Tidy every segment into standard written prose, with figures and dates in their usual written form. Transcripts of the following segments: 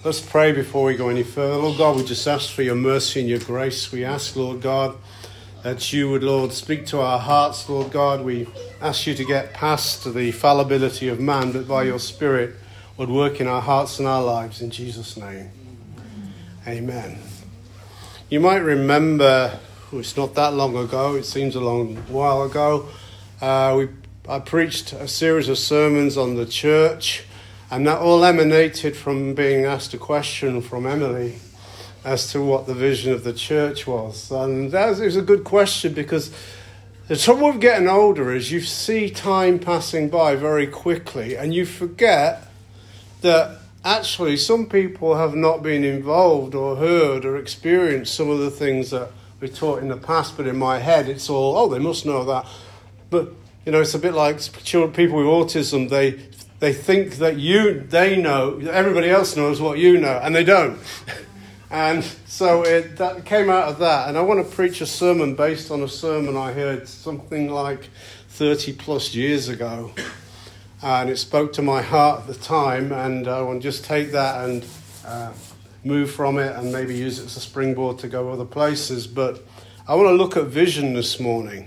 Let's pray before we go any further. Lord God, we just ask for your mercy and your grace. We ask, Lord God, that you would, Lord, speak to our hearts, Lord God. We ask you to get past the fallibility of man, but by your Spirit would work in our hearts and our lives. In Jesus' name, amen. You might remember, it's not that long ago, it seems a long while ago, I preached a series of sermons on the church, and that all emanated from being asked a question from Emily as to what the vision of the church was. And that was a good question, because the trouble with getting older is you see time passing by very quickly and you forget that actually some people have not been involved or heard or experienced some of the things that we taught in the past, but in my head it's all, oh, they must know that. But, you know, it's a bit like people with autism. They think that they know, everybody else knows what you know, and they don't. And so that came out of that. And I want to preach a sermon based on a sermon I heard something like 30 plus years ago. And it spoke to my heart at the time. And I want to just take that and move from it and maybe use it as a springboard to go other places. But I want to look at vision this morning.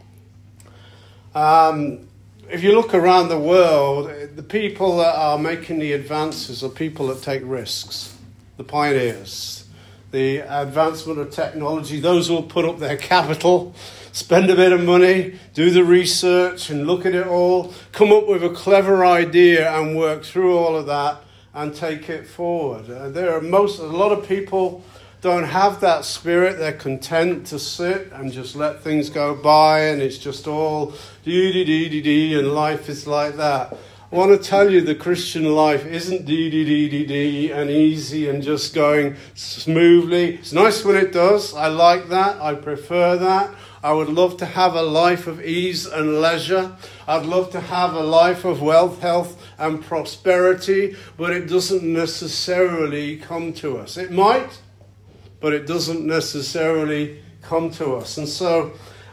If you look around the world, the people that are making the advances are people that take risks, the pioneers, the advancement of technology, those who will put up their capital, spend a bit of money, do the research and look at it all, come up with a clever idea and work through all of that and take it forward. A lot of people don't have that spirit. They're content to sit and just let things go by, and it's just all dee-dee-dee-dee-dee, and life is like that. I want to tell you the Christian life isn't dee-dee-dee-dee-dee and easy and just going smoothly. It's nice when it does. I like that. I prefer that. I would love to have a life of ease and leisure. I'd love to have a life of wealth, health and prosperity, but it doesn't necessarily come to us. It might, but it doesn't necessarily come to us. And so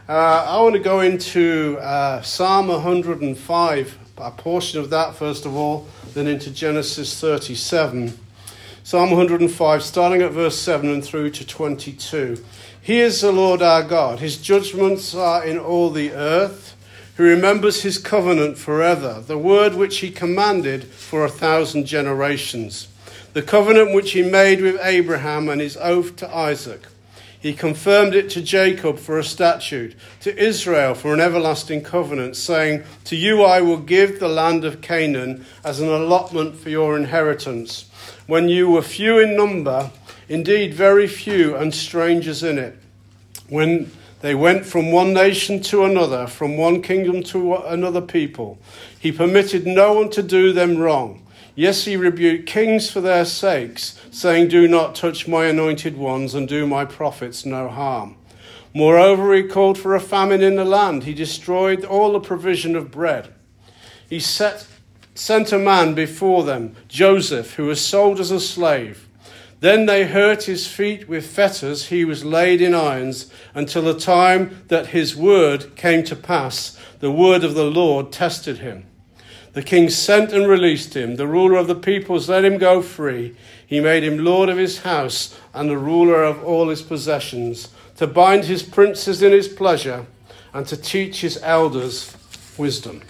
I want to go into Psalm 105, a portion of that first of all, then into Genesis 37. Psalm 105, starting at verse 7 and through to 22. He is the Lord our God. His judgments are in all the earth. He remembers his covenant forever, the word which he commanded for 1,000 generations. The covenant which he made with Abraham and his oath to Isaac. He confirmed it to Jacob for a statute, to Israel for an everlasting covenant, saying, to you I will give the land of Canaan as an allotment for your inheritance, when you were few in number, indeed very few, and strangers in it. When they went from one nation to another, from one kingdom to another people, he permitted no one to do them wrong. Yes, he rebuked kings for their sakes, saying, do not touch my anointed ones and do my prophets no harm. Moreover, he called for a famine in the land. He destroyed all the provision of bread. He sent a man before them, Joseph, who was sold as a slave. Then they hurt his feet with fetters. He was laid in irons until the time that his word came to pass. The word of the Lord tested him. The king sent and released him. The ruler of the peoples let him go free. He made him lord of his house and the ruler of all his possessions, to bind his princes in his pleasure and to teach his elders wisdom.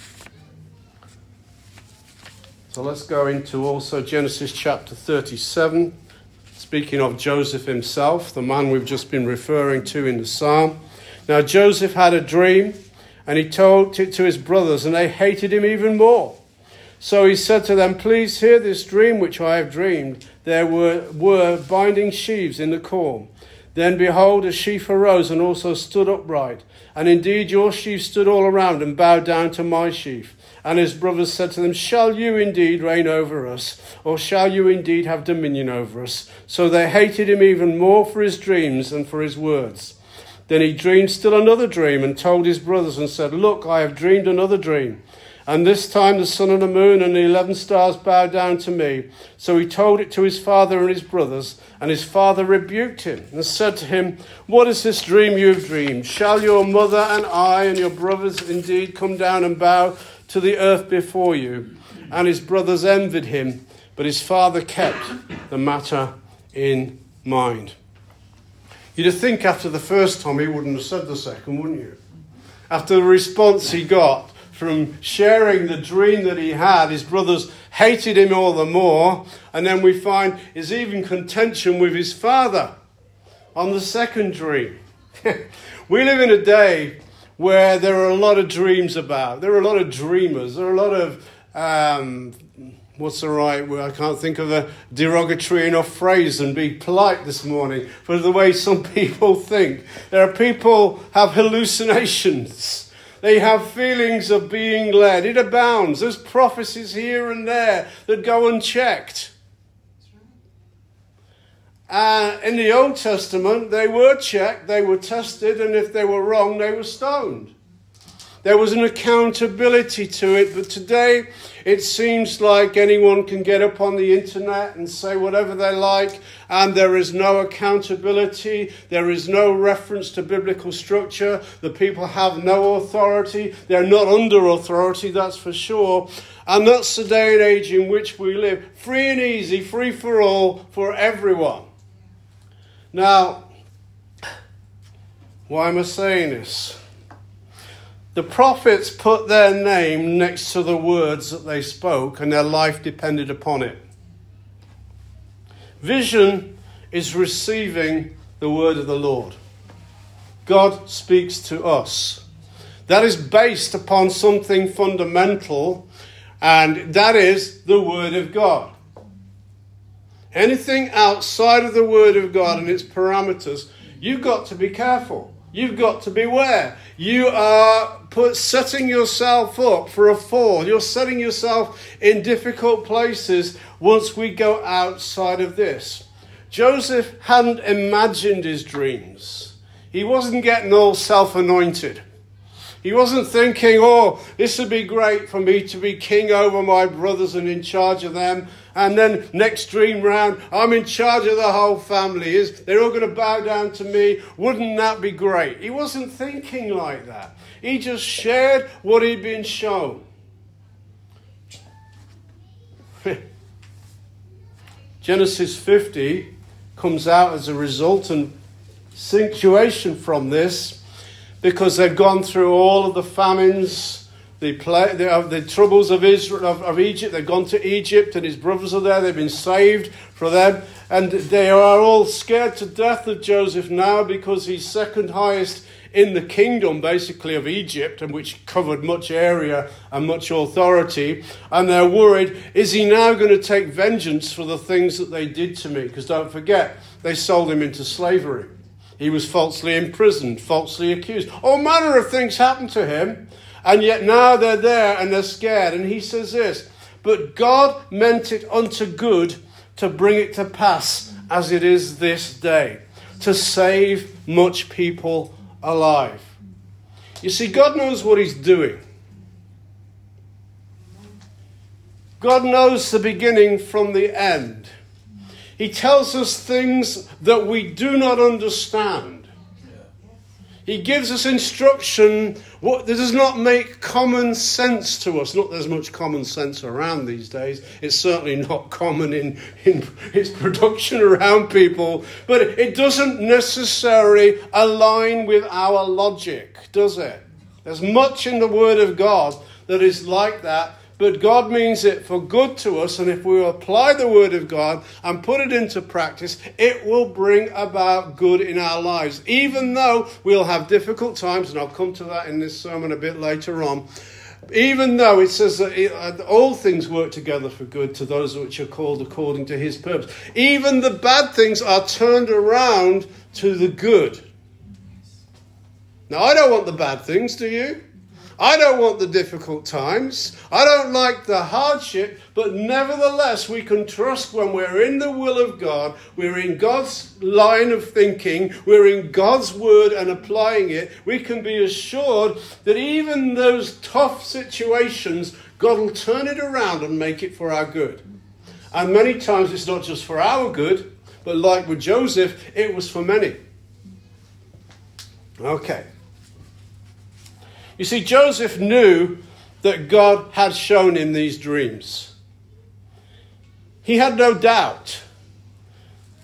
So let's go into also Genesis chapter 37, speaking of Joseph himself, the man we've just been referring to in the psalm. Now Joseph had a dream, and he told it to his brothers, and they hated him even more. So he said to them, please hear this dream which I have dreamed. There were binding sheaves in the corn. Then behold, a sheaf arose and also stood upright. And indeed your sheaf stood all around and bowed down to my sheaf. And his brothers said to them, shall you indeed reign over us? Or shall you indeed have dominion over us? So they hated him even more for his dreams and for his words. Then he dreamed still another dream and told his brothers and said, look, I have dreamed another dream. And this time the sun and the moon and the 11 stars bowed down to me. So he told it to his father and his brothers, and his father rebuked him and said to him, what is this dream you have dreamed? Shall your mother and I and your brothers indeed come down and bow to the earth before you? And his brothers envied him, but his father kept the matter in mind. You'd think after the first time he wouldn't have said the second, wouldn't you? After the response he got from sharing the dream that he had, his brothers hated him all the more. And then we find there's even contention with his father on the second dream. We live in a day where there are a lot of dreams about. There are a lot of dreamers. There are a lot of, I can't think of a derogatory enough phrase and be polite this morning for the way some people think. There are people have hallucinations. They have feelings of being led. It abounds. There's prophecies here and there that go unchecked. In the Old Testament, they were checked, they were tested, and if they were wrong, they were stoned. There was an accountability to it, but today it seems like anyone can get up on the internet and say whatever they like, and there is no accountability, there is no reference to biblical structure, the people have no authority, they're not under authority, that's for sure. And that's the day and age in which we live. Free and easy, free for all, for everyone. Now, why am I saying this? The prophets put their name next to the words that they spoke, and their life depended upon it. Vision is receiving the word of the Lord. God speaks to us. That is based upon something fundamental, and that is the word of God. Anything outside of the word of God and its parameters, you've got to be careful. You've got to beware. You are setting yourself up for a fall. You're setting yourself in difficult places once we go outside of this. Joseph hadn't imagined his dreams. He wasn't getting all self-anointed. He wasn't thinking, this would be great for me to be king over my brothers and in charge of them. And then next dream round, I'm in charge of the whole family. They're all going to bow down to me. Wouldn't that be great? He wasn't thinking like that. He just shared what he'd been shown. Genesis 50 comes out as a resultant situation from this, because they've gone through all of the famines, the troubles of Israel, of Egypt. They've gone to Egypt, and his brothers are there. They've been saved for them. And they are all scared to death of Joseph now, because he's second highest in the kingdom, basically, of Egypt, and which covered much area and much authority. And they're worried, is he now going to take vengeance for the things that they did to me? Because don't forget, they sold him into slavery. He was falsely imprisoned, falsely accused. All manner of things happened to him. And yet now they're there and they're scared. And he says this, but God meant it unto good to bring it to pass as it is this day, to save much people alive. You see, God knows what he's doing. God knows the beginning from the end. He tells us things that we do not understand. He gives us instruction that does not make common sense to us. Not there's much common sense around these days. It's certainly not common in its production around people. But it doesn't necessarily align with our logic, does it? There's much in the Word of God that is like that. But God means it for good to us, and if we apply the Word of God and put it into practice, it will bring about good in our lives. Even though we'll have difficult times, and I'll come to that in this sermon a bit later on, even though it says that all things work together for good to those which are called according to his purpose. Even the bad things are turned around to the good. Now, I don't want the bad things, do you? I don't want the difficult times. I don't like the hardship, but nevertheless, we can trust when we're in the will of God, we're in God's line of thinking, we're in God's word and applying it, we can be assured that even those tough situations, God will turn it around and make it for our good. And many times it's not just for our good, but like with Joseph, it was for many. Okay. You see, Joseph knew that God had shown him these dreams. He had no doubt.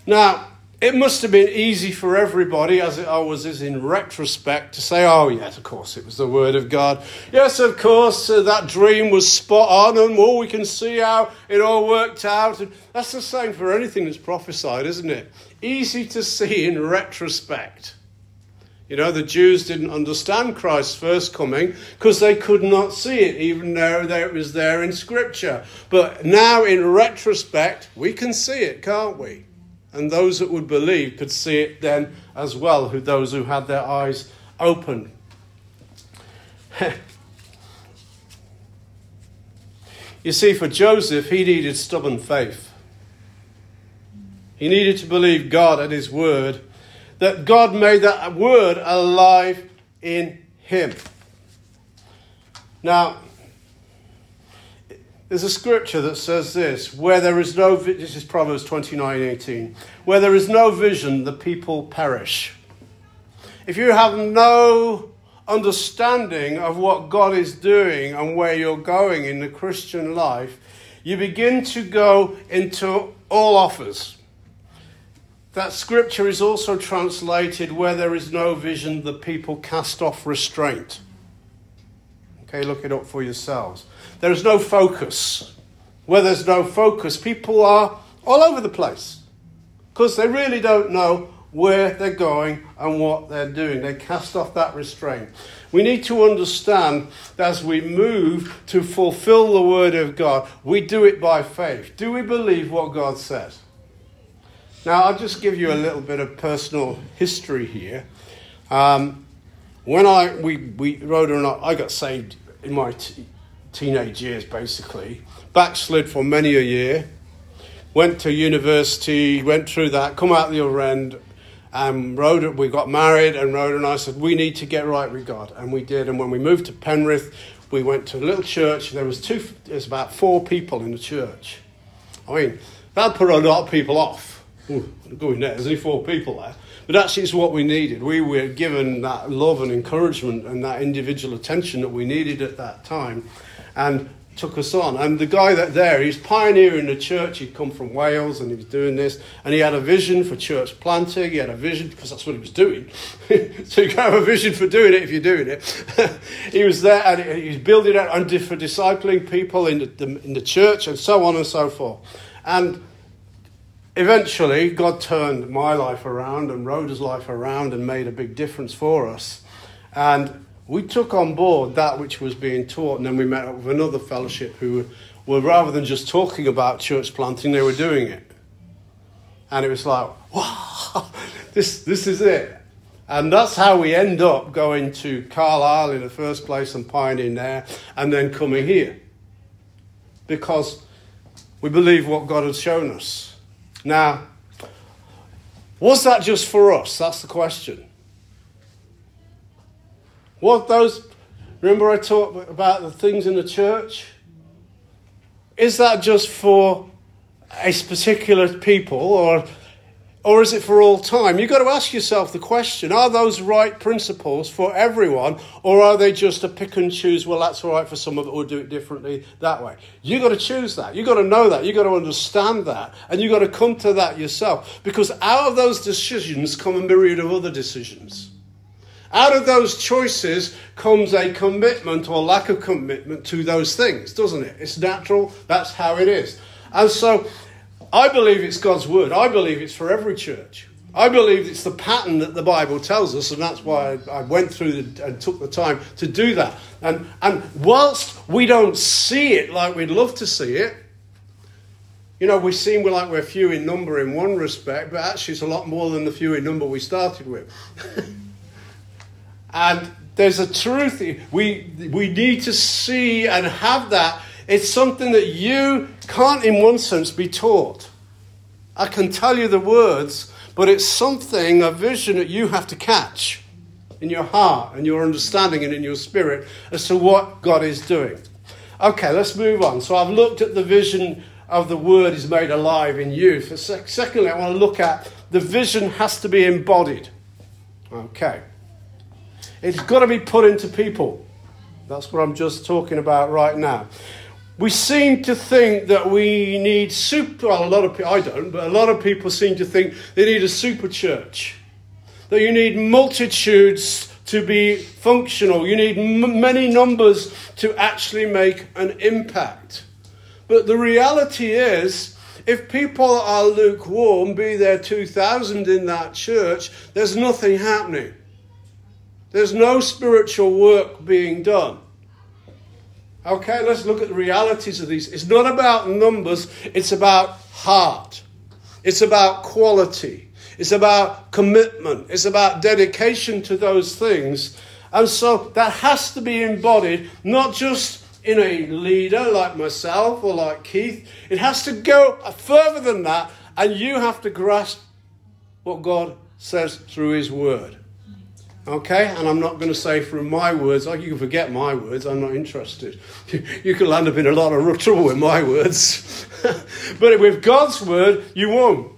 Now, it must have been easy for everybody, as it always is in retrospect, to say, oh, yes, of course, it was the Word of God. Yes, of course, that dream was spot on, and we can see how it all worked out. And that's the same for anything that's prophesied, isn't it? Easy to see in retrospect. You know, the Jews didn't understand Christ's first coming because they could not see it, even though it was there in Scripture. But now, in retrospect, we can see it, can't we? And those that would believe could see it then as well, those who had their eyes open. You see, for Joseph, he needed stubborn faith. He needed to believe God and his word, that God made that word alive in him. Now, there's a scripture that says this, this is Proverbs 29:18, where there is no vision, the people perish. If you have no understanding of what God is doing and where you're going in the Christian life, you begin to go into all offers. That scripture is also translated, where there is no vision, the people cast off restraint. Okay, look it up for yourselves. There is no focus. Where there's no focus, people are all over the place because they really don't know where they're going and what they're doing. They cast off that restraint. We need to understand that as we move to fulfill the word of God, we do it by faith. Do we believe what God says? Now, I'll just give you a little bit of personal history here. When Rhoda and I got saved in my teenage years, basically. Backslid for many a year. Went to university, went through that, come out the other end. We got married, and Rhoda and I said, we need to get right with God. And we did. And when we moved to Penrith, we went to a little church. There's about 4 people in the church. I mean, that put a lot of people off. Ooh, going there, there's only 4 people there. But actually, it's what we needed. We were given that love and encouragement and that individual attention that we needed at that time, and took us on. And the guy he's pioneering the church. He'd come from Wales, and he was doing this. And he had a vision for church planting. He had a vision, because that's what he was doing. So you can have a vision for doing it if you're doing it. He was there, and he was building it and for discipling people in the church, and so on and so forth. And eventually, God turned my life around and Rhoda's life around and made a big difference for us. And we took on board that which was being taught, and then we met up with another fellowship who were, rather than just talking about church planting, they were doing it. And it was like, wow, this is it. And that's how we end up going to Carlisle in the first place and pioneering there, and then coming here. Because we believe what God has shown us. Now, was that just for us? That's the question. Remember I talked about the things in the church? Is that just for a particular people, or is it for all time? You've got to ask yourself the question, are those right principles for everyone, or are they just a pick and choose, well, that's all right for some of it, we'll do it differently that way? You've got to choose that. You've got to know that. You've got to understand that. And you've got to come to that yourself. Because out of those decisions come a myriad of other decisions. Out of those choices comes a commitment or lack of commitment to those things, doesn't it? It's natural. That's how it is. And so I believe it's God's word. I believe it's for every church. I believe it's the pattern that the Bible tells us, and that's why I went through and took the time to do that. And whilst we don't see it like we'd love to see it, you know, we seem like we're few in number in one respect, but actually it's a lot more than the few in number we started with. And there's a truth. We need to see and have that. It's something that you can't, in one sense, be taught. I can tell you the words, but it's something, a vision that you have to catch in your heart and your understanding and in your spirit as to what God is doing. Okay, let's move on. So I've looked at the vision of the word is made alive in you. Secondly, I want to look at the vision has to be embodied. Okay. It's got to be put into people. That's what I'm just talking about right now. we seem to think that we need well, a lot of people, I don't, but a lot of people seem to think they need a super church. That you need multitudes to be functional. You need many numbers to actually make an impact. But the reality is, if people are lukewarm, be there 2,000 in that church, there's nothing happening. There's no spiritual work being done. Okay, let's look at the realities of these. It's not about numbers, it's about heart. It's about quality. It's about commitment. It's about dedication to those things. And so that has to be embodied, not just in a leader like myself or like Keith. It has to go further than that, and you have to grasp what God says through his word. Okay? And I'm not going to say through my words. Like, you can forget my words. I'm not interested. You can land up in a lot of trouble with my words. But with God's word, you won't.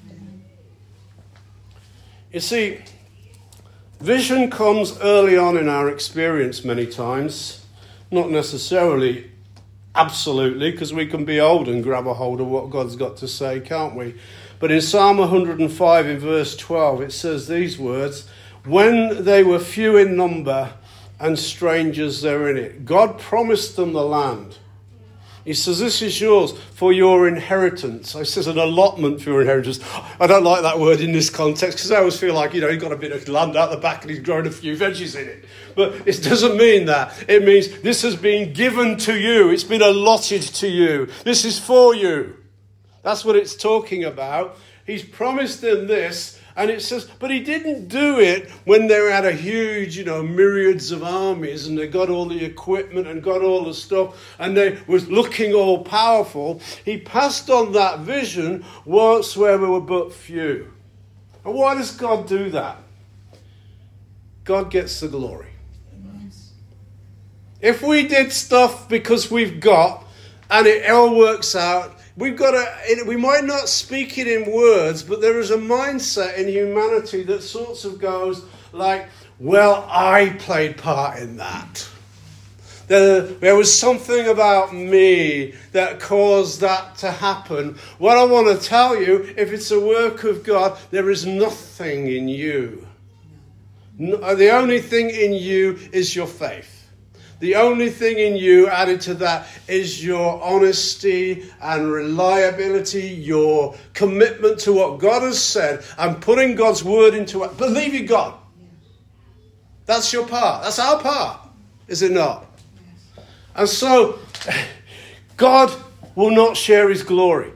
You see, vision comes early on in our experience many times. Not necessarily absolutely, because we can be old and grab a hold of what God's got to say, can't we? But in Psalm 105 in verse 12, it says these words, when they were few in number and strangers therein it. God promised them the land. He says, this is yours for your inheritance. He says an allotment for your inheritance. I don't like that word in this context because I always feel like, he's got a bit of land out the back and he's growing a few veggies in it. But it doesn't mean that. It means this has been given to you. It's been allotted to you. This is for you. That's what it's talking about. He's promised them this. And it says, but he didn't do it when they had a huge, myriads of armies and they got all the equipment and got all the stuff and they was looking all powerful. He passed on that vision once where we were but few. And why does God do that? God gets the glory. If we did stuff because we've got and it all works out, we might not speak it in words, but there is a mindset in humanity that sorts of goes like, well, I played part in that. There was something about me that caused that to happen. What I want to tell you, if it's a work of God, there is nothing in you. The only thing in you is your faith. The only thing in you added to that is your honesty and reliability, your commitment to what God has said and putting God's word into it. Believing God. That's your part. That's our part, is it not? And so, God will not share his glory.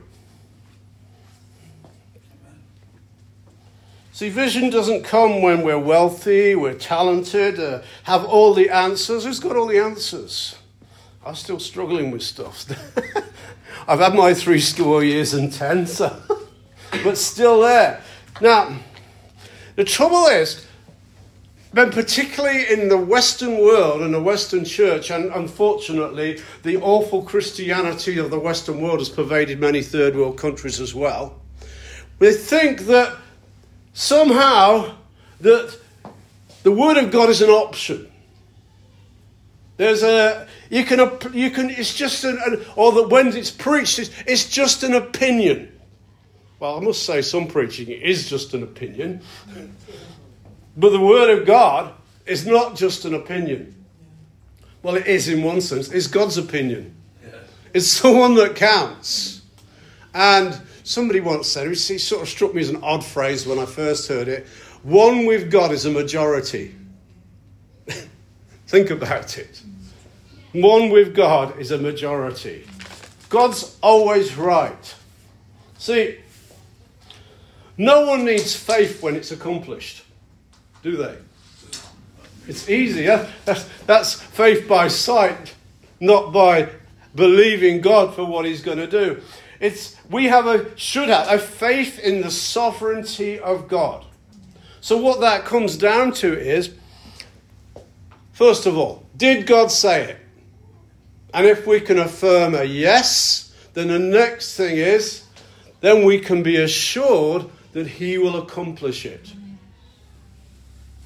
See, vision doesn't come when we're wealthy, we're talented, have all the answers. Who's got all the answers? I'm still struggling with stuff. I've had my 3 school years and 10, but still there. Now, the trouble is, then particularly in the Western world and the Western church, and unfortunately, the awful Christianity of the Western world has pervaded many third world countries as well, we think that somehow that the word of God is an option. There's it's just or that when it's preached, it's just an opinion. Well, I must say some preaching is just an opinion. But the word of God is not just an opinion. Well, it is in one sense. It's God's opinion. It's the one that counts. And somebody once said, it sort of struck me as an odd phrase when I first heard it, one with God is a majority. Think about it. One with God is a majority. God's always right. See, no one needs faith when it's accomplished, do they? It's easy. That's faith by sight, not by believing God for what he's going to do. We should have a faith in the sovereignty of God. So what that comes down to is, first of all, did God say it? And if we can affirm a yes, then the next thing is, then we can be assured that he will accomplish it.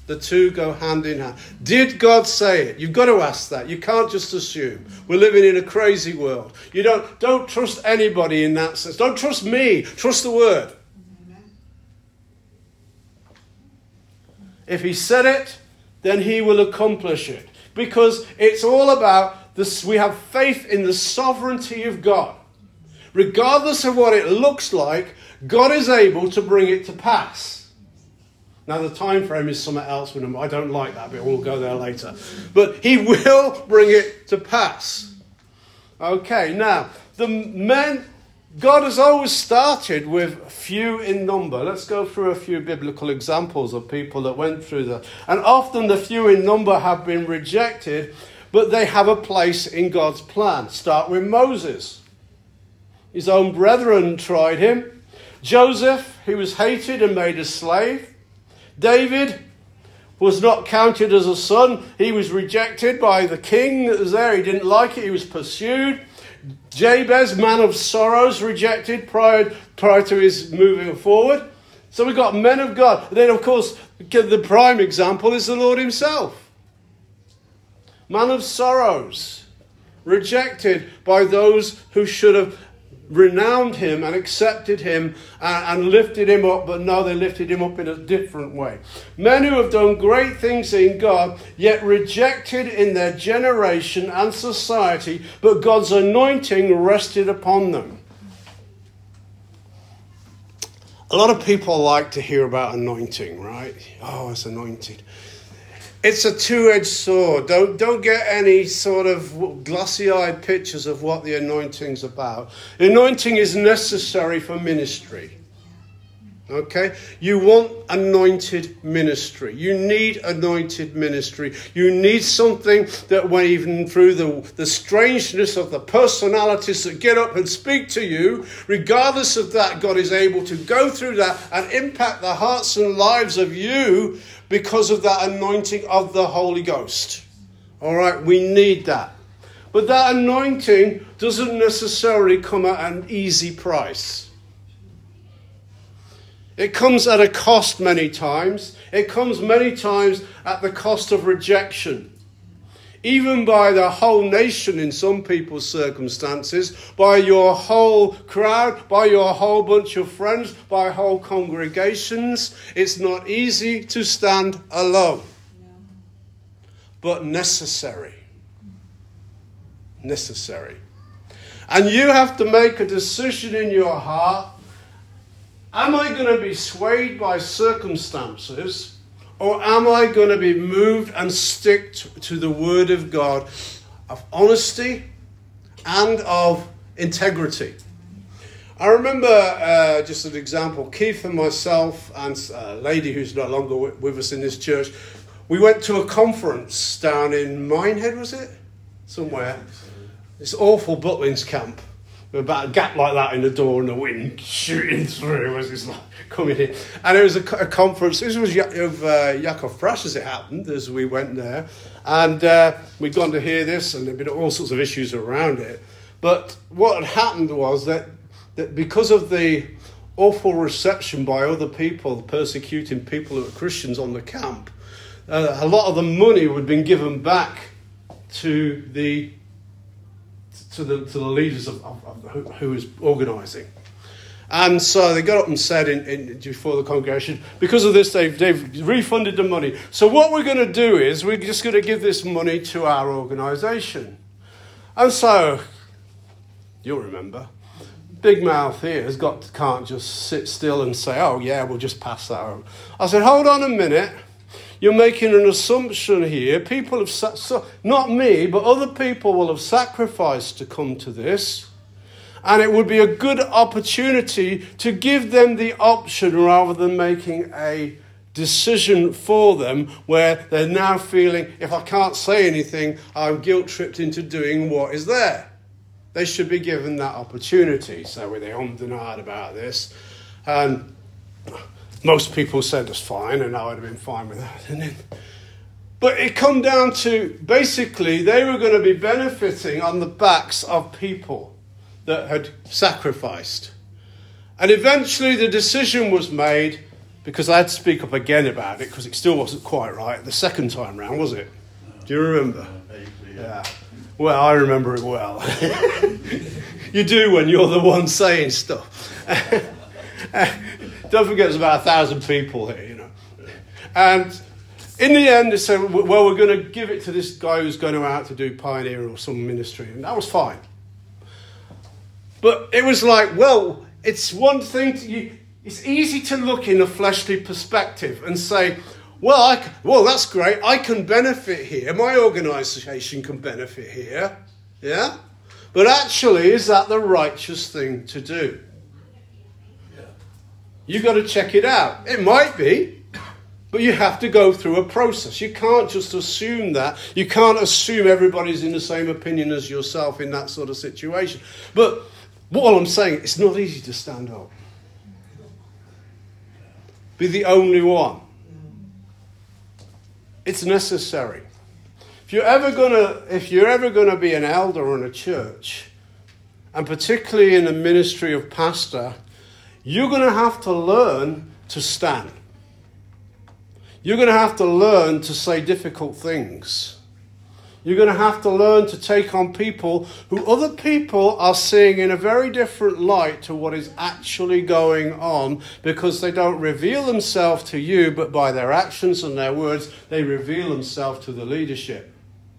The two go hand in hand. Did God say it? You've got to ask that. You can't just assume. We're living in a crazy world. You don't trust anybody in that sense. Don't trust me. Trust the word. If he said it, then he will accomplish it. Because it's all about this. We have faith in the sovereignty of God. Regardless of what it looks like, God is able to bring it to pass. Now the time frame is something else. I don't like that bit. We'll go there later. But he will bring it to pass. Okay, now the men, God has always started with few in number. Let's go through a few biblical examples of people that went through that. And often the few in number have been rejected, but they have a place in God's plan. Start with Moses. His own brethren tried him. Joseph, he was hated and made a slave. David was not counted as a son. He was rejected by the king that was there. He didn't like it. He was pursued. Jabez, man of sorrows, rejected prior to his moving forward. So we've got men of God. And then, of course, the prime example is the Lord himself. Man of sorrows, rejected by those who should have renowned him and accepted him and lifted him up, but no, they lifted him up in a different way. Men who have done great things in God, yet rejected in their generation and society, but God's anointing rested upon them. A lot of people like to hear about anointing, right? Oh, it's anointed. It's a two-edged sword. Don't get any sort of glossy-eyed pictures of what the anointing's about. The anointing is necessary for ministry. Okay? You want anointed ministry. You need anointed ministry. You need something that when even through the strangeness of the personalities that get up and speak to you, regardless of that, God is able to go through that and impact the hearts and lives of you because of that anointing of the Holy Ghost. All right, we need that. But that anointing doesn't necessarily come at an easy price. It comes at a cost many times. It comes many times at the cost of rejection. Even by the whole nation in some people's circumstances, by your whole crowd, by your whole bunch of friends, by whole congregations. It's not easy to stand alone. But necessary. Necessary. And you have to make a decision in your heart. Am I going to be swayed by circumstances, or am I going to be moved and stick to the word of God of honesty and of integrity? I remember, just an example, Keith and myself and a lady who's no longer with us in this church, we went to a conference down in Minehead, was it? Somewhere. This awful Butlins camp. About a gap like that in the door and the wind shooting through as it's like coming in. And it was a conference. This was Yakov Prash as it happened, as we went there. And we'd gone to hear this, and there'd been all sorts of issues around it. But what had happened was that because of the awful reception by other people, persecuting people who were Christians on the camp, a lot of the money had been given back to the leaders of who was organising. And so they got up and said before the congregation, because of this, they've refunded the money. So what we're going to do is we're just going to give this money to our organisation. And so, you'll remember, Big Mouth here can't just sit still and say, oh yeah, we'll just pass that over. I said, hold on a minute. You're making an assumption here. People have, not me, but other people will have sacrificed to come to this. And it would be a good opportunity to give them the option rather than making a decision for them where they're now feeling, if I can't say anything, I'm guilt-tripped into doing what is there. They should be given that opportunity. So they ummed and ahed about this. And most people said it's fine, and I would have been fine with that. But it come down to, basically, they were going to be benefiting on the backs of people that had sacrificed. And eventually the decision was made, because I had to speak up again about it because it still wasn't quite right the second time round, was it? Do you remember? Yeah. Well, I remember it well. You do when you're the one saying stuff. Don't forget there's about 1,000 people here, you know. And in the end, they said, well, we're going to give it to this guy who's going out to do pioneer or some ministry. And that was fine. But it was like, well, it's one thing it's easy to look in a fleshly perspective and say, well, that's great. I can benefit here. My organisation can benefit here. Yeah? But actually, is that the righteous thing to do? Yeah. You've got to check it out. It might be, but you have to go through a process. You can't just assume that. You can't assume everybody's in the same opinion as yourself in that sort of situation. But what I'm saying, it's not easy to stand up. Be the only one. It's necessary. If you're ever gonna be an elder in a church, and particularly in the ministry of pastor, you're gonna have to learn to stand. You're gonna have to learn to say difficult things. You're going to have to learn to take on people who other people are seeing in a very different light to what is actually going on, because they don't reveal themselves to you, but by their actions and their words, they reveal themselves to the leadership.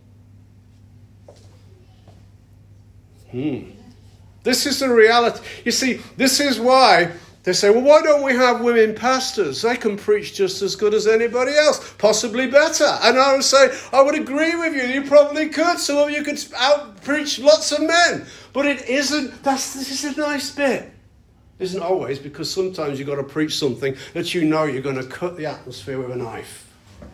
This is the reality. You see, this is why they say, well, why don't we have women pastors? They can preach just as good as anybody else, possibly better. And I would say, I would agree with you. You probably could. Some of you could out-preach lots of men. But it isn't. This is a nice bit. It isn't always, because sometimes you've got to preach something that you know you're going to cut the atmosphere with a knife.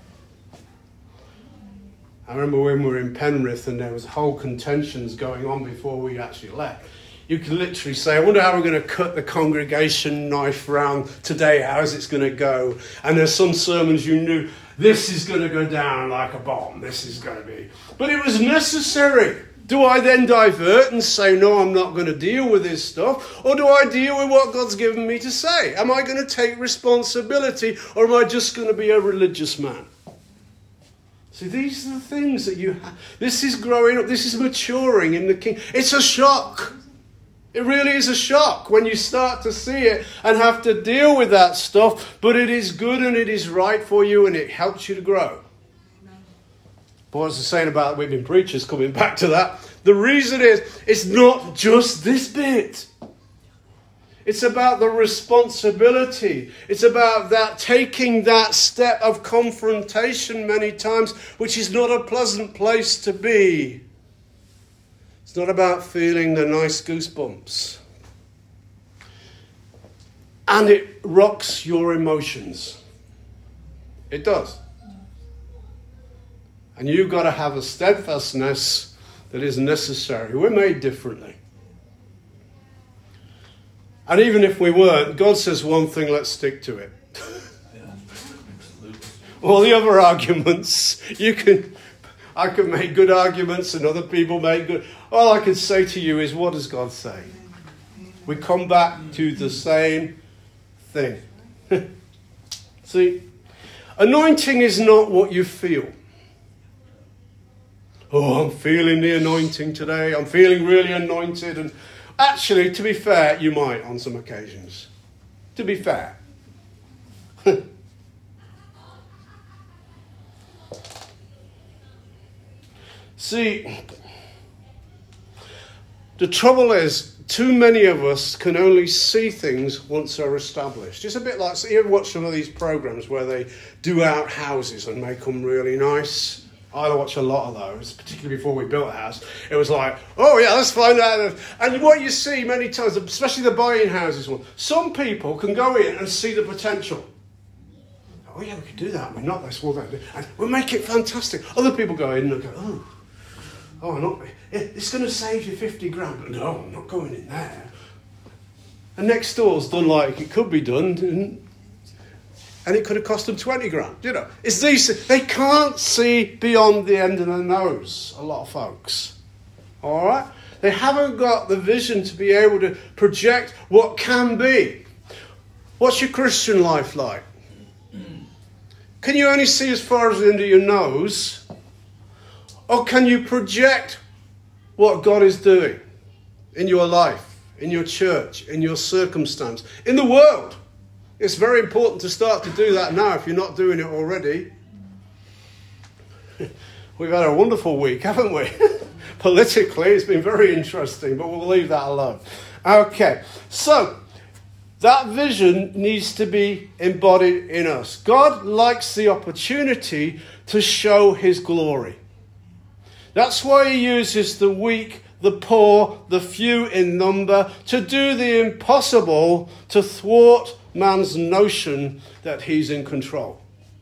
I remember when we were in Penrith and there was whole contentions going on before we actually left. You can literally say, I wonder how we're going to cut the congregation knife round today. How's it's going to go? And there's some sermons you knew, this is going to go down like a bomb. This is going to be. But it was necessary. Do I then divert and say, no, I'm not going to deal with this stuff? Or do I deal with what God's given me to say? Am I going to take responsibility, or am I just going to be a religious man? See, these are the things that you have. This is growing up. This is maturing in the King. It's a shock. It really is a shock when you start to see it and have to deal with that stuff. But it is good and it is right for you, and it helps you to grow. But what I was saying about women preachers, coming back to that, the reason is, it's not just this bit. It's about the responsibility. It's about that taking that step of confrontation many times, which is not a pleasant place to be. It's not about feeling the nice goosebumps. And it rocks your emotions. It does. And you've got to have a steadfastness that is necessary. We're made differently. And even if we weren't, God says one thing, let's stick to it. All the other arguments, I can make good arguments and other people make good. All I can say to you is, what does God say? We come back to the same thing. See, anointing is not what you feel. Oh, I'm feeling the anointing today. I'm feeling really anointed. And actually, to be fair, you might on some occasions. To be fair. See, the trouble is, too many of us can only see things once they're established. It's a bit like, so you ever watch some of these programs where they do out houses and make them really nice? I watch a lot of those, particularly before we built a house. It was like, oh yeah, let's find out. And what you see many times, especially the buying houses one, some people can go in and see the potential. Oh yeah, we could do that. We're not this, and we'll make it fantastic. Other people go in and go, it's going to save you 50 grand. But no, I'm not going in there. And next door's done like it could be done. And it could have cost them 20 grand, you know. It's these, they can't see beyond the end of their nose, a lot of folks. All right? They haven't got the vision to be able to project what can be. What's your Christian life like? Can you only see as far as under your nose? Or can you project what God is doing in your life, in your church, in your circumstance, in the world? It's very important to start to do that now if you're not doing it already. We've had a wonderful week, haven't we? Politically, it's been very interesting, but we'll leave that alone. Okay, so that vision needs to be embodied in us. God likes the opportunity to show his glory. That's why he uses the weak, the poor, the few in number to do the impossible to thwart man's notion that he's in control.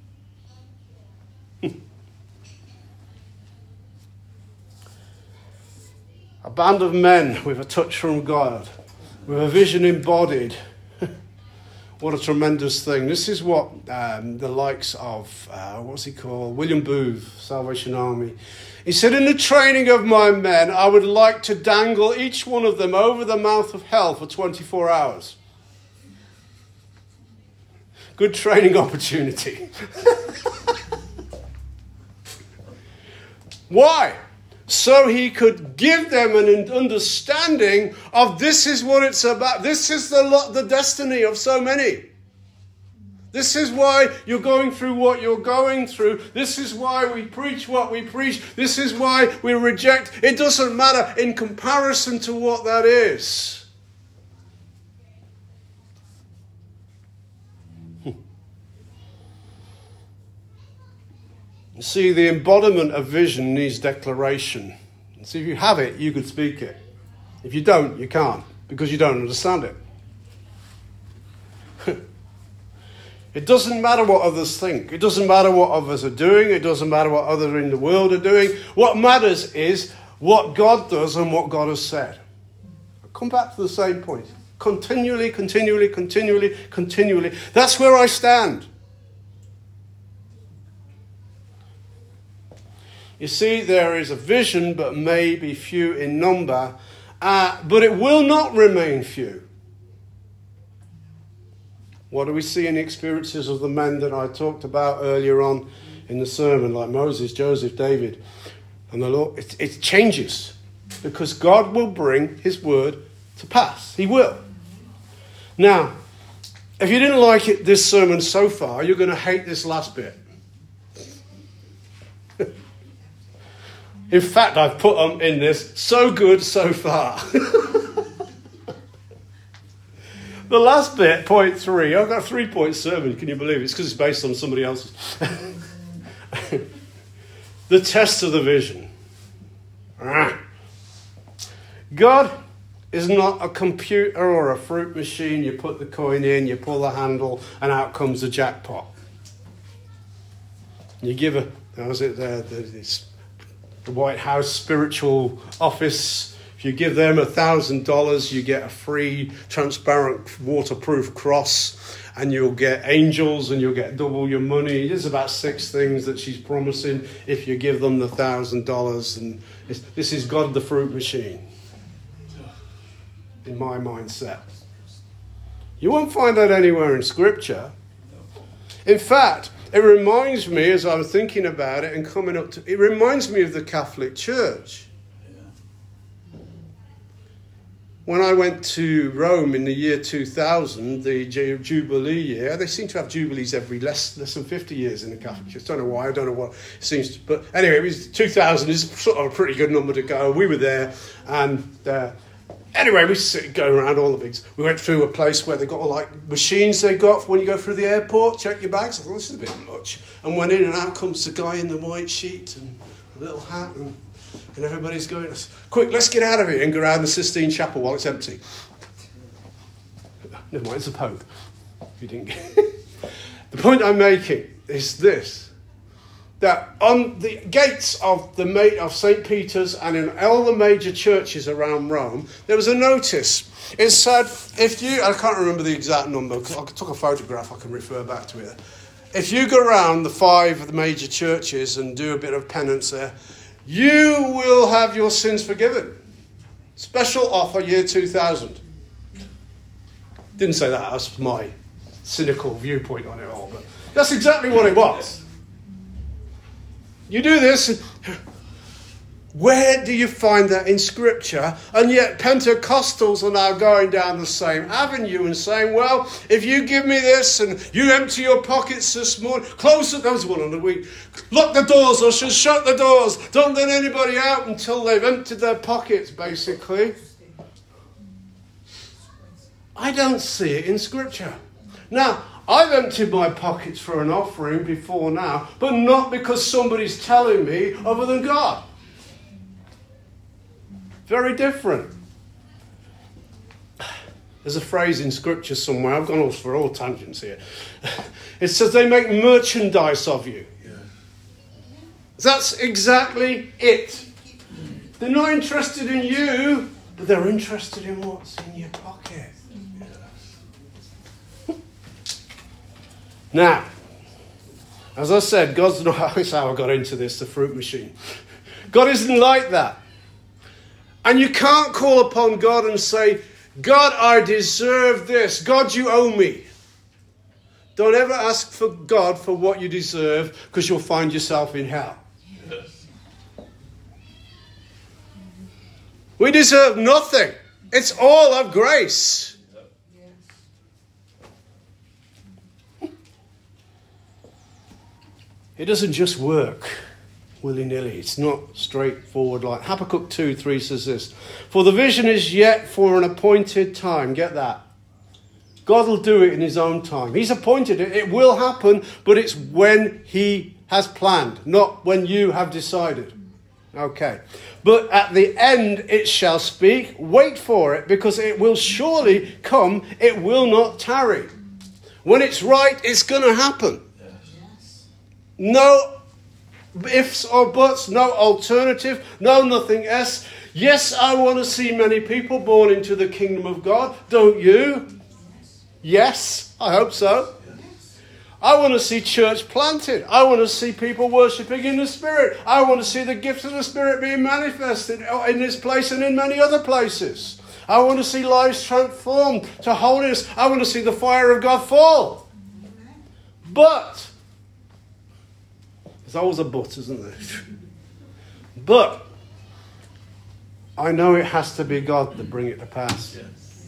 A band of men with a touch from God, with a vision embodied. What a tremendous thing. This is what the likes of, what's he called? William Booth, Salvation Army. He said, in the training of my men, I would like to dangle each one of them over the mouth of hell for 24 hours. Good training opportunity. Why? So he could give them an understanding of this is what it's about. This is the destiny of so many. This is why you're going through what you're going through. This is why we preach what we preach. This is why we reject. It doesn't matter in comparison to what that is. See, the embodiment of vision needs declaration. See, if you have it, you can speak it. If you don't, you can't, because you don't understand it. It doesn't matter what others think. It doesn't matter what others are doing. It doesn't matter what others in the world are doing. What matters is what God does and what God has said. I'll come back to the same point. Continually. That's where I stand. You see, there is a vision, but may be few in number, but it will not remain few. What do we see in the experiences of the men that I talked about earlier on in the sermon, like Moses, Joseph, David, and the Lord? It changes, because God will bring his word to pass. He will. Now, if you didn't like this sermon so far, you're going to hate this last bit. In fact, I've put them in this, so good so far. The last bit, point 3. I've got a 3-point sermon, can you believe it? It's because it's based on somebody else's. The test of the vision. God is not a computer or a fruit machine. You put the coin in, you pull the handle, and out comes the jackpot. You give the White House spiritual office, if you give them $1,000, you get a free, transparent, waterproof cross, and you'll get angels, and you'll get double your money. There's about 6 things that she's promising if you give them the $1,000. And this is God the fruit machine, in my mindset. You won't find that anywhere in Scripture. In fact, it reminds me, as I'm thinking about it and coming up to, it reminds me of the Catholic Church. When I went to Rome in the year 2000, the Jubilee year, they seem to have Jubilees every less than 50 years in the Catholic Church. Don't know why, I don't know what it seems to, but anyway, it was 2000 is sort of a pretty good number to go. We were there, and anyway, we go around all the bigs. We went through a place where they got all like machines they got for when you go through the airport, check your bags. I thought, this is a bit much. And went in, and out comes the guy in the white sheet and a little hat, and everybody's going, quick, let's get out of here and go around the Sistine Chapel while it's empty. Never mind, it's the Pope. If you didn't get the point I'm making is this. That on the gates of St. Peter's and in all the major churches around Rome, there was a notice. It said, I can't remember the exact number, because I took a photograph, I can refer back to it. If you go around the 5 of the major churches and do a bit of penance there, you will have your sins forgiven. Special offer year 2000. Didn't say that, that's my cynical viewpoint on it all, but That's exactly what it was. You do this. Where do you find that in Scripture? And yet Pentecostals are now going down the same avenue and saying, well, if you give me this and you empty your pockets this morning, close it. That was one on the week. Lock the doors, or shut the doors. Don't let anybody out until they've emptied their pockets, basically. I don't see it in Scripture. Now, I've emptied my pockets for an offering before now, but not because somebody's telling me other than God. Very different. There's a phrase in Scripture somewhere. I've gone off for all tangents here. It says they make merchandise of you. Yeah. That's exactly it. They're not interested in you, but they're interested in what's in your pocket. Yeah. Now, as I said, God's not... That's how I got into this, the fruit machine. God isn't like that. And you can't call upon God and say, God, I deserve this. God, you owe me. Don't ever ask for God for what you deserve, because you'll find yourself in hell. Yes. We deserve nothing. It's all of grace. It doesn't just work willy-nilly. It's not straightforward like Habakkuk 2:3 says this. For the vision is yet for an appointed time. Get that? God will do it in his own time. He's appointed it. It will happen, but it's when he has planned, not when you have decided. Okay. But at the end it shall speak. Wait for it, because it will surely come. It will not tarry. When it's right, it's going to happen. Yes. No ifs or buts, no alternative, no nothing else. Yes, I want to see many people born into the kingdom of God. Don't you? Yes, I hope so. I want to see church planted. I want to see people worshipping in the Spirit. I want to see the gifts of the Spirit being manifested in this place and in many other places. I want to see lives transformed to holiness. I want to see the fire of God fall. But there's always a but, isn't there? But I know it has to be God to bring it to pass. Yes.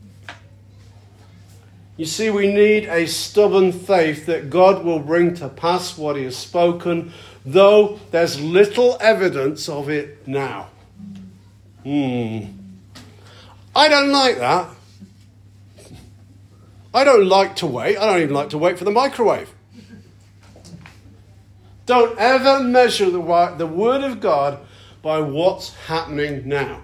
You see, we need a stubborn faith that God will bring to pass what he has spoken, though there's little evidence of it now. I don't like that. I don't like to wait. I don't even like to wait for the microwave. Don't ever measure the word of God by what's happening now.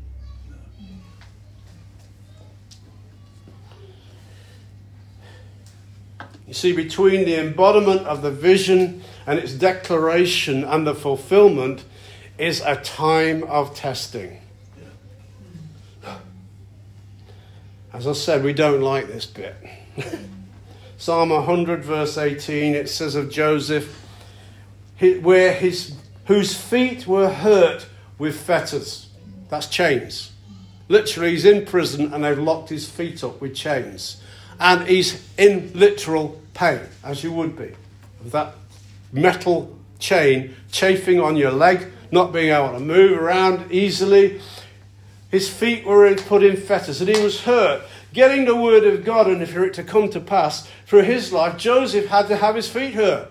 You see, between the embodiment of the vision and its declaration and the fulfillment is a time of testing. As I said, we don't like this bit. Psalm 100 verse 18, it says of Joseph, whose feet were hurt with fetters. That's chains. Literally, he's in prison and they've locked his feet up with chains. And he's in literal pain, as you would be. That metal chain chafing on your leg, not being able to move around easily. His feet were put in fetters and he was hurt. Getting the word of God and for it to come to pass through his life, Joseph had to have his feet hurt.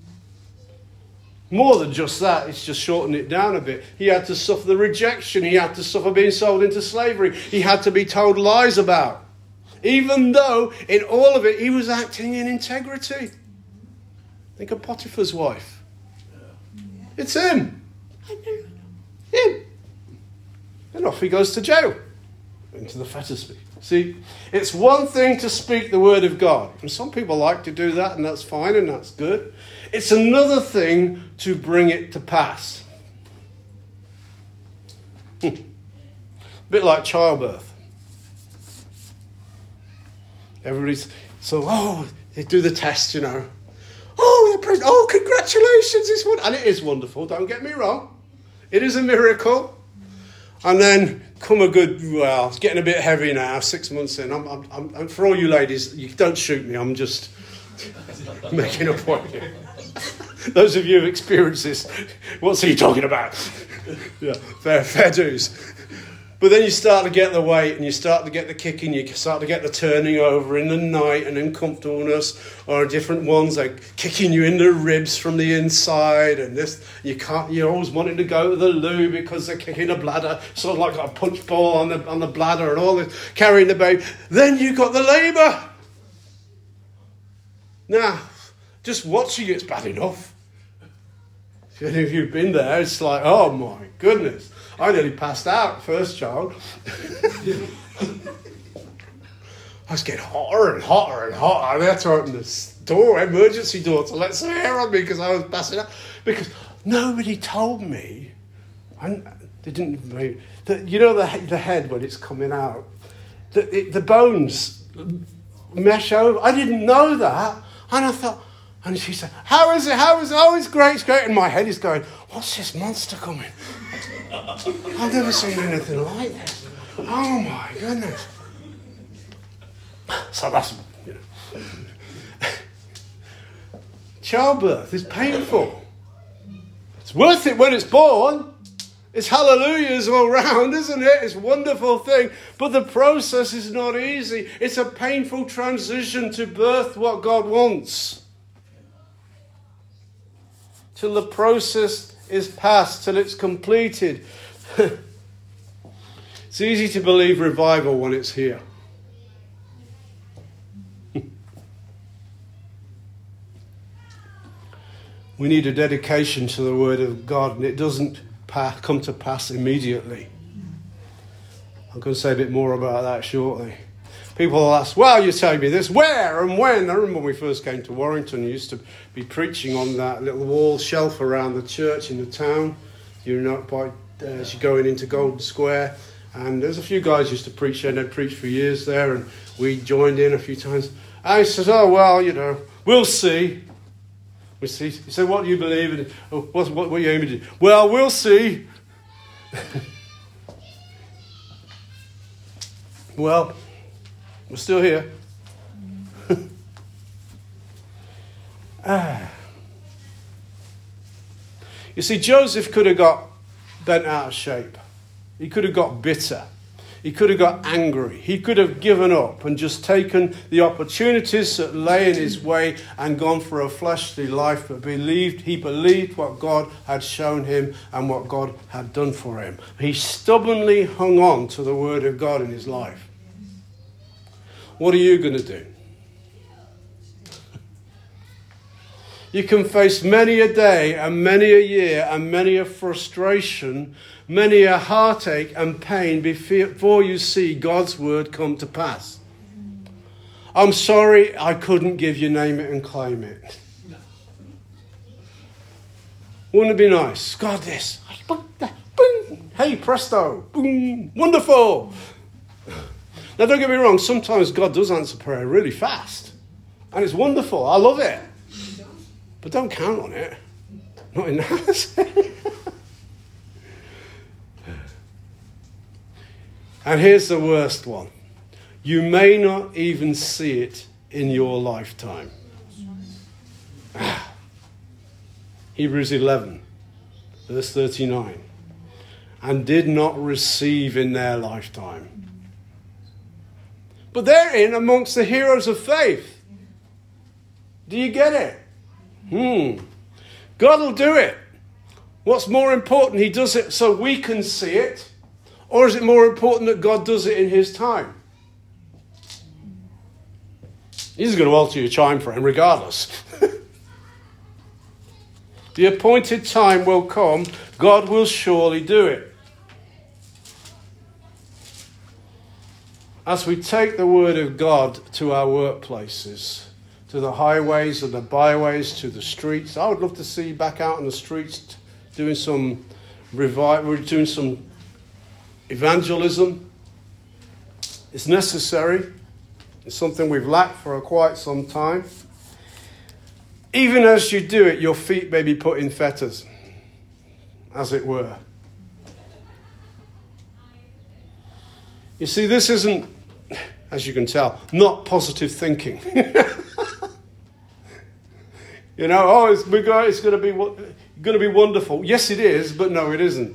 More than just that, it's just shortened it down a bit. He had to suffer the rejection. He had to suffer being sold into slavery. He had to be told lies about. Even though in all of it, he was acting in integrity. Think of Potiphar's wife. It's him. Him. And off he goes to jail. Into the fetters. See, it's one thing to speak the word of God. And some people like to do that, and that's fine and that's good. It's another thing to bring it to pass. A bit like childbirth. Everybody's they do the test, you know. Oh, they're pregnant. Oh, congratulations! It's and it is wonderful. Don't get me wrong. It is a miracle. And then it's getting a bit heavy now. 6 months in, I'm for all you ladies, you don't shoot me. I'm just Making a point here. Those of you who've experienced this, what's he talking about? Yeah, fair dues. But then you start to get the weight and you start to get the kicking, you start to get the turning over in the night and uncomfortableness, or different ones like kicking you in the ribs from the inside, and this you're always wanting to go to the loo because they're kicking the bladder, sort of like a punch ball on the bladder and all this, carrying the baby. Then you've got the labour. Now, just watching it's bad enough. If you've been there, it's like, oh my goodness. I nearly passed out, first child. I was getting hotter and hotter and hotter. I had to open the emergency door to let some air on me because I was passing out. Because nobody told me, and they didn't, that you know the head when it's coming out, the bones mesh over. I didn't know that. And I thought, and she said, how is it? Oh, it's great, it's great. And my head is going, what's this monster coming? I've never seen anything like this. Oh my goodness. So that's, childbirth is painful. It's worth it when it's born. It's hallelujahs all round, isn't it? It's a wonderful thing. But the process is not easy. It's a painful transition to birth what God wants. Till the process is past, till it's completed. It's easy to believe revival when it's here. We need a dedication to the Word of God, and it doesn't come to pass immediately. I'm going to say a bit more about that shortly. People will ask, well, you're telling me this, where and when? I remember when we first came to Warrington, I used to be preaching on that little wall shelf around the church in the town. You're not as you're going into Golden Square. And there's a few guys used to preach there, and they'd preached for years there, and we joined in a few times. And he says, oh, well, we'll see. We see. He said, what do you believe in? Oh, what are you aiming to do? Well, we'll see. Well, we're still here. You see, Joseph could have got bent out of shape. He could have got bitter. He could have got angry. He could have given up and just taken the opportunities that lay in his way and gone for a fleshly life, but he believed what God had shown him and what God had done for him. He stubbornly hung on to the Word of God in his life. What are you going to do? You can face many a day and many a year and many a frustration, many a heartache and pain before you see God's word come to pass. I'm sorry I couldn't give you name it and claim it. Wouldn't it be nice? God, this. Boom. Hey, presto. Boom. Wonderful. Now, don't get me wrong. Sometimes God does answer prayer really fast. And it's wonderful. I love it. But don't count on it. Not in that. And here's the worst one. You may not even see it in your lifetime. Hebrews 11, verse 39. And did not receive in their lifetime. But they're in amongst the heroes of faith. Do you get it? God will do it. What's more important, he does it so we can see it? Or is it more important that God does it in his time? He's going to alter your time frame regardless. The appointed time will come. God will surely do it. As we take the word of God to our workplaces, to the highways and the byways, to the streets. I would love to see you back out on the streets doing some doing some evangelism. It's necessary. It's something we've lacked for quite some time. Even as you do it, your feet may be put in fetters, as it were. You see, this isn't, as you can tell, not positive thinking. You know, oh, it's going to be wonderful. Yes, it is, but no, it isn't.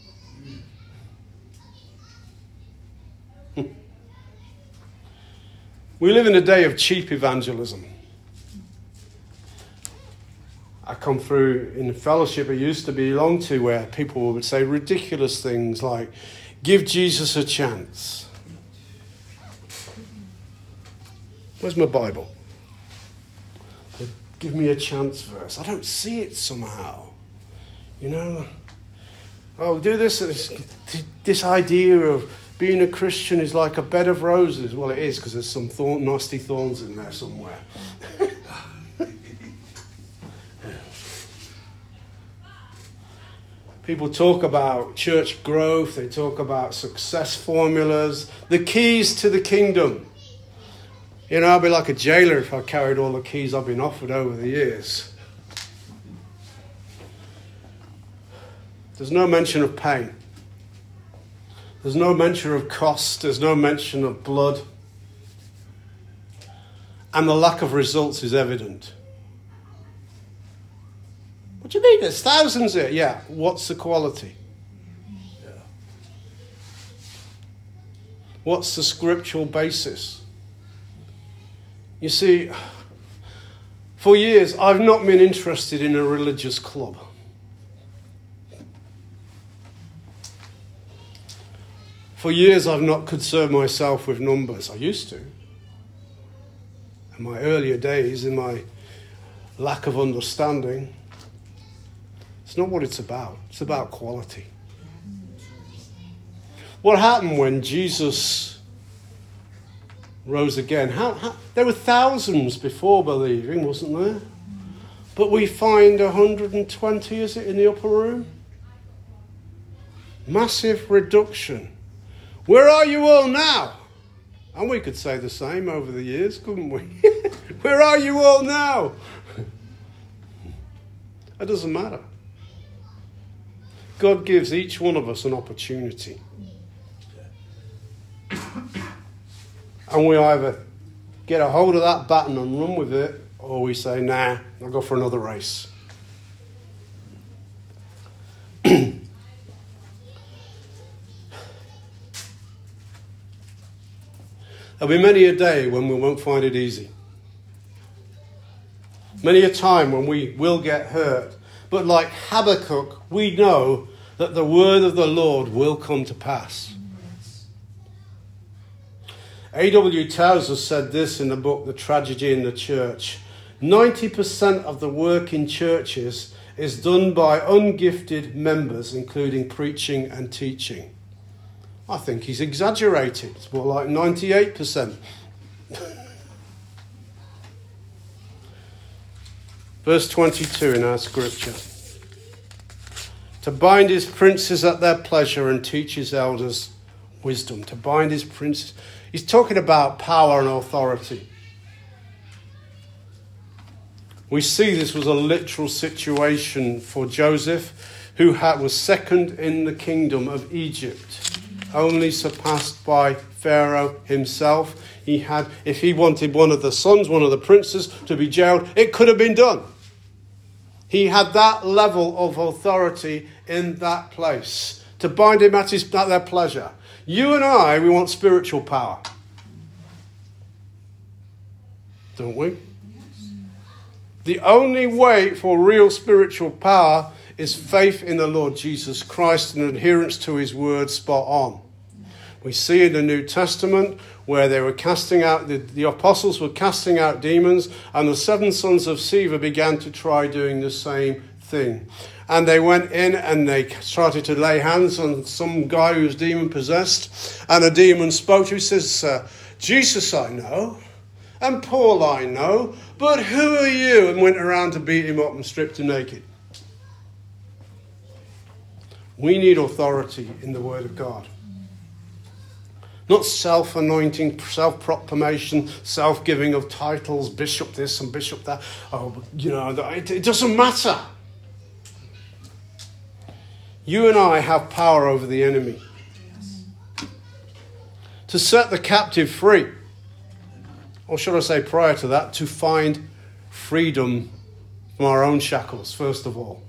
We live in a day of cheap evangelism. I come through in the fellowship I used to belong to where people would say ridiculous things like, give Jesus a chance. Where's my Bible? Give me a chance verse. I don't see it somehow. You know? Oh, do this. This idea of being a Christian is like a bed of roses. Well, it is, because there's some nasty thorns in there somewhere. People talk about church growth. They talk about success formulas. The keys to the kingdom. You know, I'd be like a jailer if I carried all the keys I've been offered over the years. There's no mention of pain. There's no mention of cost. There's no mention of blood. And the lack of results is evident. What do you mean? There's thousands here. Yeah. What's the quality? What's the scriptural basis? You see, for years, I've not been interested in a religious club. For years, I've not concerned myself with numbers. I used to. In my earlier days, in my lack of understanding, it's not what it's about. It's about quality. What happened when Jesus rose again? There were thousands before believing, wasn't there? But we find 120, is it, in the upper room? Massive reduction. Where are you all now? And we could say the same over the years, couldn't we? Where are you all now? It doesn't matter. God gives each one of us an opportunity. And we either get a hold of that baton and run with it, or we say, nah, I'll go for another race. There'll be many a day when we won't find it easy. Many a time when we will get hurt. But like Habakkuk, we know that the word of the Lord will come to pass. A.W. Tozer said this in the book, The Tragedy in the Church. 90% of the work in churches is done by ungifted members, including preaching and teaching. I think he's exaggerated. It's more like 98%. Verse 22 in our scripture. To bind his princes at their pleasure and teach his elders wisdom. To bind his princes. He's talking about power and authority. We see this was a literal situation for Joseph, who was second in the kingdom of Egypt, only surpassed by Pharaoh himself. If he wanted one of the sons, one of the princes, to be jailed, it could have been done. He had that level of authority in that place, to bind him at their pleasure. You and I, we want spiritual power. Don't we? Yes. The only way for real spiritual power is faith in the Lord Jesus Christ and adherence to his word spot on. We see in the New Testament where they were casting out, the apostles were casting out demons, and the 7 sons of Sceva began to try doing the same thing. And they went in and they started to lay hands on some guy who was demon-possessed. And a demon spoke to him. He says, Jesus I know, and Paul I know, but who are you? And went around to beat him up and stripped him naked. We need authority in the Word of God. Not self-anointing, self-proclamation, self-giving of titles, bishop this and bishop that. Oh, it doesn't matter. You and I have power over the enemy. Yes. To set the captive free. Or should I say prior to that, to find freedom from our own shackles, first of all.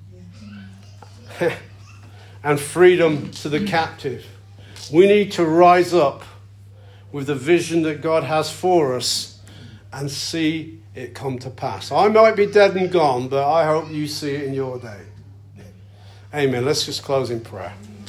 And freedom to the captive. We need to rise up with the vision that God has for us and see it come to pass. I might be dead and gone, but I hope you see it in your day. Amen. Let's just close in prayer.